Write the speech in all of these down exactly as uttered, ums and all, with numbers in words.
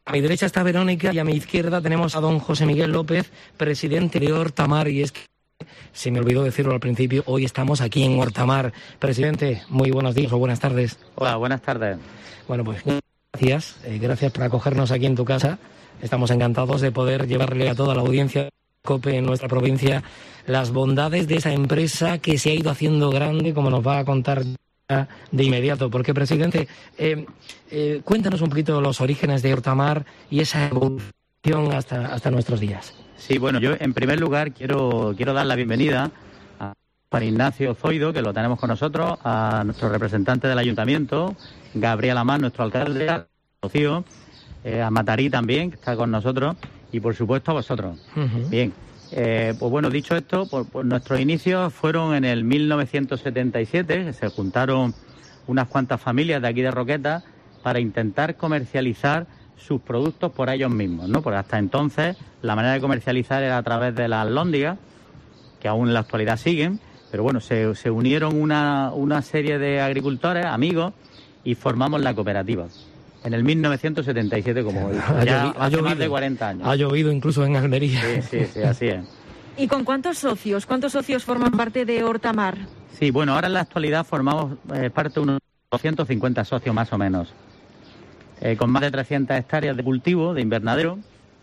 A mi derecha está Verónica y a mi izquierda tenemos a don José Miguel López, presidente de Hortamar. Y es que, se me olvidó decirlo al principio, hoy estamos aquí en Hortamar. Presidente, muy buenos días o buenas tardes. Hola, buenas tardes. Bueno, pues gracias, eh, gracias por acogernos aquí en tu casa. Estamos encantados de poder llevarle a toda la audiencia de COPE en nuestra provincia las bondades de esa empresa que se ha ido haciendo grande, como nos va a contar de inmediato. Porque, presidente, eh, eh, cuéntanos un poquito los orígenes de Hortamar y esa evolución hasta, hasta nuestros días. Sí, bueno, yo en primer lugar quiero, quiero dar la bienvenida a Juan Ignacio Zoido, que lo tenemos con nosotros, a nuestro representante del Ayuntamiento, Gabriel Amán, nuestro alcalde, a Rocío, eh, a Matarí también, que está con nosotros, y por supuesto a vosotros. Uh-huh. Bien. Eh, pues bueno, dicho esto, pues, pues nuestros inicios fueron en el mil novecientos setenta y siete, se juntaron unas cuantas familias de aquí de Roquetas para intentar comercializar sus productos por ellos mismos, ¿no? Porque hasta entonces la manera de comercializar era a través de las lóndigas, que aún en la actualidad siguen, pero bueno, se, se unieron una, una serie de agricultores, amigos, y formamos la cooperativa. En el mil novecientos setenta y siete, como digo, ha ya llovido, hace ha más de cuarenta años. Ha llovido incluso en Almería. Sí, sí, sí, así es. ¿Y con cuántos socios? ¿Cuántos socios forman parte de Hortamar? Sí, bueno, ahora en la actualidad formamos eh, parte de unos doscientos cincuenta socios más o menos, eh, con más de trescientas hectáreas de cultivo, de invernadero,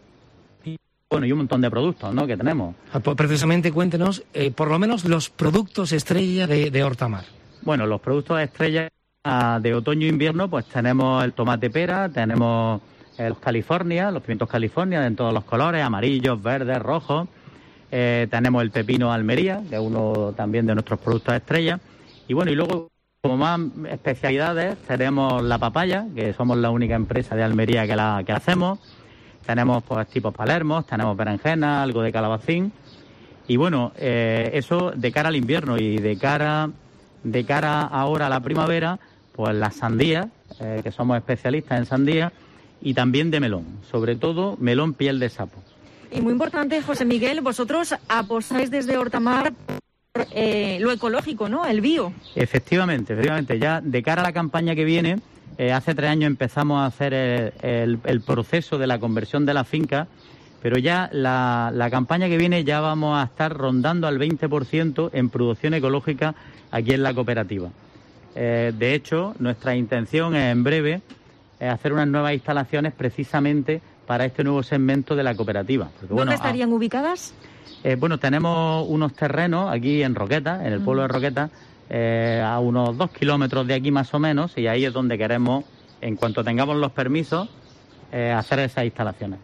y bueno, y un montón de productos, ¿no?, que tenemos. Pues precisamente cuéntenos, eh, por lo menos, los productos estrella de, de Hortamar. Bueno, los productos estrella de otoño e invierno, pues tenemos el tomate pera, tenemos los California, los pimientos California en todos los colores, amarillos, verdes, rojos, eh, tenemos el pepino Almería, que es uno también de nuestros productos estrella, y bueno, y luego como más especialidades tenemos la papaya, que somos la única empresa de Almería que la que hacemos, tenemos pues tipos palermos, tenemos berenjena, algo de calabacín, y bueno, eh, eso de cara al invierno, y de cara de cara ahora a la primavera, pues las sandías, eh, que somos especialistas en sandía, y también de melón, sobre todo melón piel de sapo. Y muy importante, José Miguel, vosotros apostáis desde Hortamar por eh, lo ecológico, ¿no?, el bio. Efectivamente, efectivamente. Ya de cara a la campaña que viene, eh, hace tres años empezamos a hacer el, el, el proceso de la conversión de la finca, pero ya la, la campaña que viene ya vamos a estar rondando al veinte por ciento en producción ecológica aquí en la cooperativa. Eh, de hecho, nuestra intención es en breve es hacer unas nuevas instalaciones precisamente para este nuevo segmento de la cooperativa. Porque, ¿Dónde bueno, estarían a, ubicadas? Eh, bueno, tenemos unos terrenos aquí en Roquetas, en el pueblo de Roquetas, eh, a unos dos kilómetros de aquí más o menos, y ahí es donde queremos, en cuanto tengamos los permisos, eh, hacer esas instalaciones.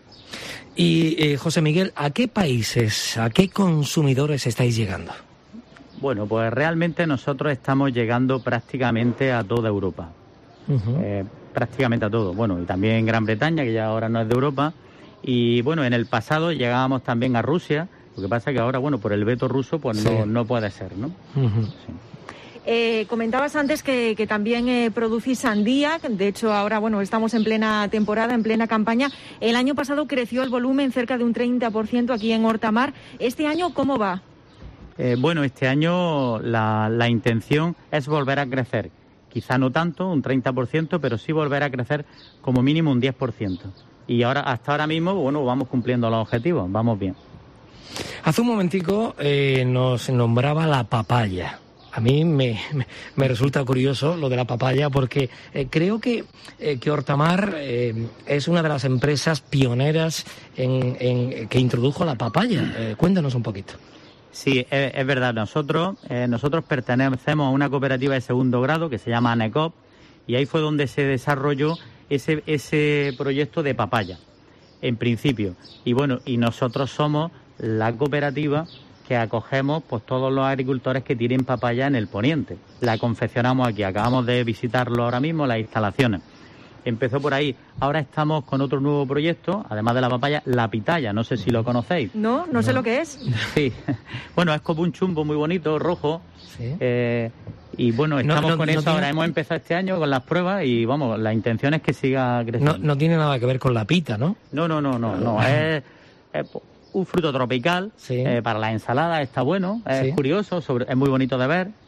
Y, eh, José Miguel, ¿a qué países, a qué consumidores estáis llegando? Bueno, pues realmente nosotros estamos llegando prácticamente a toda Europa. Uh-huh. Eh, prácticamente a todo. Bueno, y también Gran Bretaña, que ya ahora no es de Europa. Y bueno, en el pasado llegábamos también a Rusia. Lo que pasa es que ahora, bueno, por el veto ruso, pues sí. no, no puede ser, ¿no? Uh-huh. Sí. Eh, comentabas antes que, que también eh, producís sandía. De hecho, ahora, bueno, estamos en plena temporada, en plena campaña. El año pasado creció el volumen cerca de un treinta por ciento aquí en Hortamar. ¿Este año cómo va? Eh, bueno, este año la, la intención es volver a crecer. Quizá no tanto, un treinta por ciento, pero sí volver a crecer como mínimo un diez por ciento. Y ahora, hasta ahora mismo, bueno, vamos cumpliendo los objetivos, vamos bien. Hace un momentico eh, nos nombraba la papaya. A mí me, me, me resulta curioso lo de la papaya porque eh, creo que, eh, que Hortamar eh, es una de las empresas pioneras en, en, que introdujo la papaya. Eh, cuéntanos un poquito. Sí, es, es verdad. Nosotros eh, nosotros pertenecemos a una cooperativa de segundo grado que se llama ANECOP, y ahí fue donde se desarrolló ese, ese proyecto de papaya, en principio. Y bueno, y nosotros somos la cooperativa que acogemos pues todos los agricultores que tienen papaya en el poniente. La confeccionamos aquí, acabamos de visitarlo ahora mismo, las instalaciones. Empezó por ahí. Ahora estamos con otro nuevo proyecto, además de la papaya, la pitaya. No sé si lo conocéis. No, no, no. sé lo que es. Sí. Bueno, es como un chumbo muy bonito, rojo. Sí. Eh, y bueno, estamos no, no, con no eso tiene... ahora. Hemos empezado este año con las pruebas y vamos, la intención es que siga creciendo. No, no tiene nada que ver con la pita, ¿no? No, no, no, no. no. es, es un fruto tropical. Sí. Eh, para la ensalada está bueno. Es sí. curioso, sobre, es muy bonito de ver.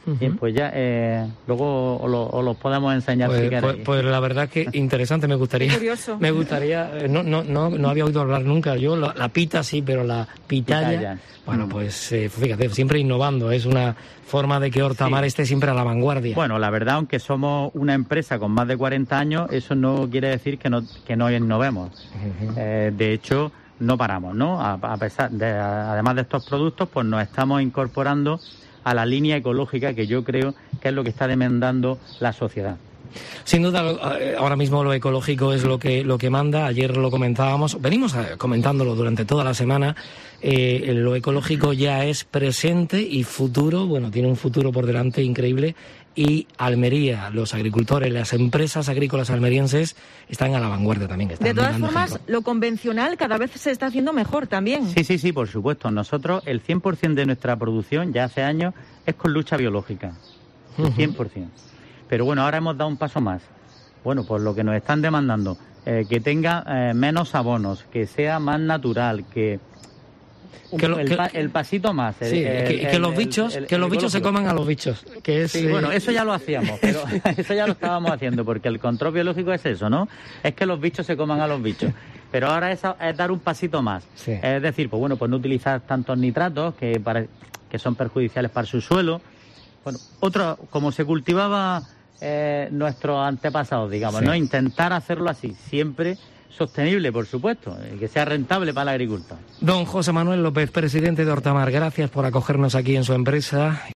Uh-huh. Bien, pues ya, eh, luego os, lo, os los podemos enseñar pues, si queréis. Pues, pues la verdad que interesante, me gustaría. Curioso. Me gustaría, no, no, no, no había oído hablar nunca yo, la, la pita sí, pero la pitaya. pitaya. Bueno, pues eh, fíjate, siempre innovando, es una forma de que Hortamar sí. esté siempre a la vanguardia. Bueno, la verdad, aunque somos una empresa con más de cuarenta años, eso no quiere decir que no, que no innovemos. Uh-huh. Eh, de hecho, no paramos, ¿no? A, a pesar de, además de estos productos, pues nos estamos incorporando a la línea ecológica que yo creo que es lo que está demandando la sociedad. Sin duda, ahora mismo lo ecológico es lo que lo que manda. Ayer lo comentábamos, venimos comentándolo durante toda la semana. Eh, lo ecológico ya es presente y futuro. Bueno, tiene un futuro por delante increíble. Y Almería, los agricultores, las empresas agrícolas almerienses están a la vanguardia también. De todas formas, ejemplo. Lo convencional cada vez se está haciendo mejor también. Sí, sí, sí, por supuesto. Nosotros, el cien por ciento de nuestra producción, ya hace años, es con lucha biológica. El cien por ciento. Uh-huh. Pero bueno, ahora hemos dado un paso más. Bueno, pues lo que nos están demandando, eh, que tenga eh, menos abonos, que sea más natural, que... Que lo, el, que, pa, el pasito más. Sí, el, que, el, que los bichos, el, el, que los bichos se coman a los bichos. Que es, sí, eh... bueno, eso ya lo hacíamos, pero eso ya lo estábamos haciendo, porque el control biológico es eso, ¿no? Es que los bichos se coman a los bichos. Pero ahora es, es dar un pasito más. Sí. Es decir, pues bueno, pues no utilizar tantos nitratos que, para, que son perjudiciales para su suelo. Bueno, otro, como se cultivaba eh, nuestros antepasados, digamos, sí. ¿no? Intentar hacerlo así, siempre sostenible, por supuesto, que sea rentable para el agricultor. Don José Manuel López, presidente de Hortamar, gracias por acogernos aquí en su empresa.